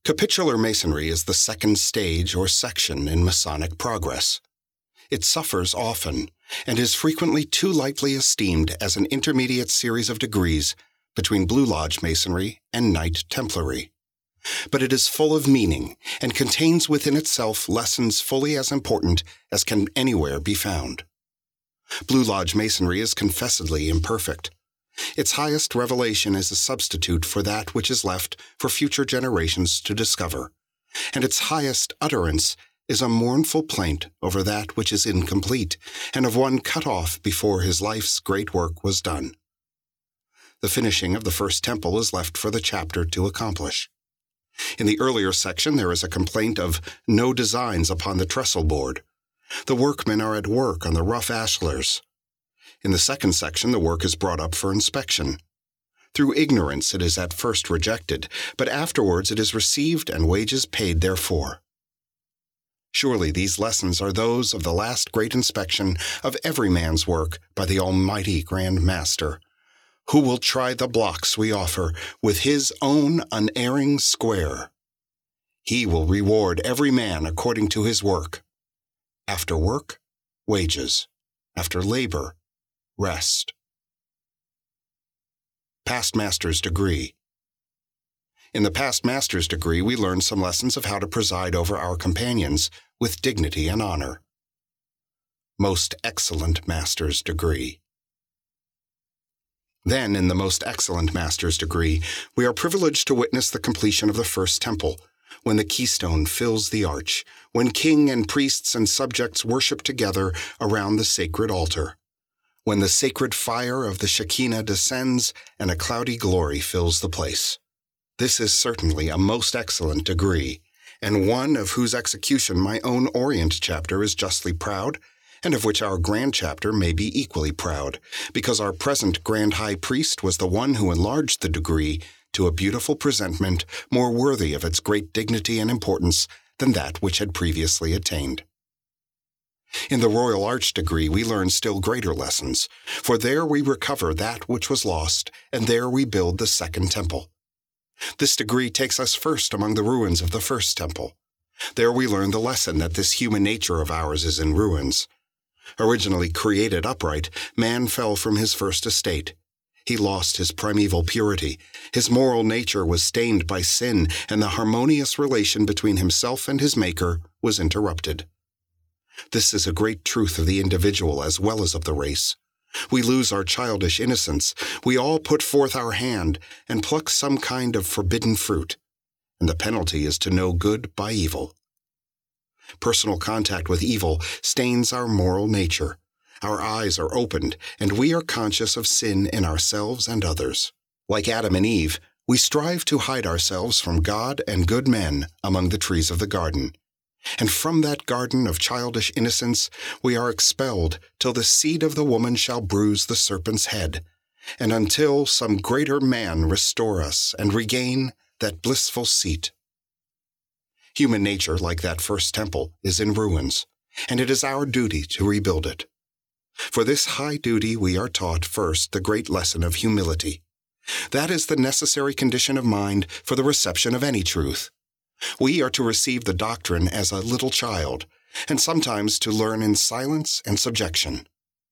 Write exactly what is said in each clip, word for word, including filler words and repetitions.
Capitular Masonry is the second stage or section in Masonic progress. It suffers often and is frequently too lightly esteemed as an intermediate series of degrees between Blue Lodge Masonry and Knight Templary. But it is full of meaning and contains within itself lessons fully as important as can anywhere be found. Blue Lodge Masonry is confessedly imperfect. Its highest revelation is a substitute for that which is left for future generations to discover, and its highest utterance is a mournful plaint over that which is incomplete, and of one cut off before his life's great work was done. The finishing of the first temple is left for the chapter to accomplish. In the earlier section there is a complaint of no designs upon the trestle board. The workmen are at work on the rough ashlars. In the second section, the work is brought up for inspection. Through ignorance it is at first rejected, but afterwards it is received and wages paid therefor. Surely these lessons are those of the last great inspection of every man's work by the Almighty Grand Master, who will try the blocks we offer with his own unerring square. He will reward every man according to his work. After work, wages. After labor, rest. Past Master's Degree. In the Past Master's Degree, we learn some lessons of how to preside over our companions with dignity and honor. Most Excellent Master's Degree. Then, in the Most Excellent Master's Degree, we are privileged to witness the completion of the First Temple, when the keystone fills the arch, when king and priests and subjects worship together around the sacred altar, when the sacred fire of the Shekinah descends and a cloudy glory fills the place. This is certainly a most excellent degree, and one of whose execution my own Orient chapter is justly proud, and of which our Grand Chapter may be equally proud, because our present Grand High Priest was the one who enlarged the degree to a beautiful presentment more worthy of its great dignity and importance than that which had previously attained. In the Royal Arch Degree we learn still greater lessons, for there we recover that which was lost, and there we build the Second Temple. This degree takes us first among the ruins of the First Temple. There we learn the lesson that this human nature of ours is in ruins. Originally created upright, man fell from his first estate. He lost his primeval purity. His moral nature was stained by sin, and the harmonious relation between himself and his Maker was interrupted. This is a great truth of the individual as well as of the race. We lose our childish innocence. We all put forth our hand and pluck some kind of forbidden fruit, and the penalty is to know good by evil. Personal contact with evil stains our moral nature. Our eyes are opened, and we are conscious of sin in ourselves and others. Like Adam and Eve, we strive to hide ourselves from God and good men among the trees of the garden. And from that garden of childish innocence we are expelled till the seed of the woman shall bruise the serpent's head, and until some greater man restore us and regain that blissful seat. Human nature, like that first temple, is in ruins, and it is our duty to rebuild it. For this high duty we are taught first the great lesson of humility. That is the necessary condition of mind for the reception of any truth. We are to receive the doctrine as a little child, and sometimes to learn in silence and subjection.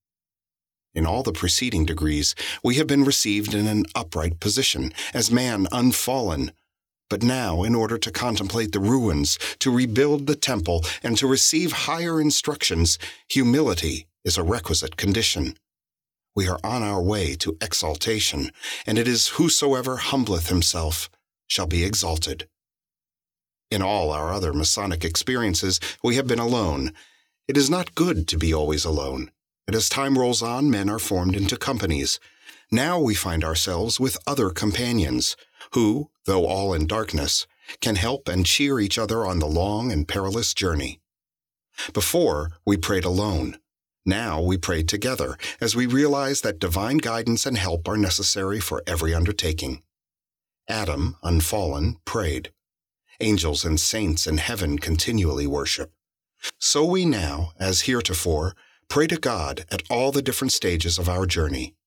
In all the preceding degrees, we have been received in an upright position, as man unfallen. But now, in order to contemplate the ruins, to rebuild the temple, and to receive higher instructions, humility is a requisite condition. We are on our way to exaltation, and it is whosoever humbleth himself shall be exalted. In all our other Masonic experiences, we have been alone. It is not good to be always alone, and as time rolls on, men are formed into companies. Now we find ourselves with other companions, who, though all in darkness, can help and cheer each other on the long and perilous journey. Before, we prayed alone. Now we pray together, as we realize that divine guidance and help are necessary for every undertaking. Adam, unfallen, prayed. Angels and saints in heaven continually worship. So we now, as heretofore, pray to God at all the different stages of our journey.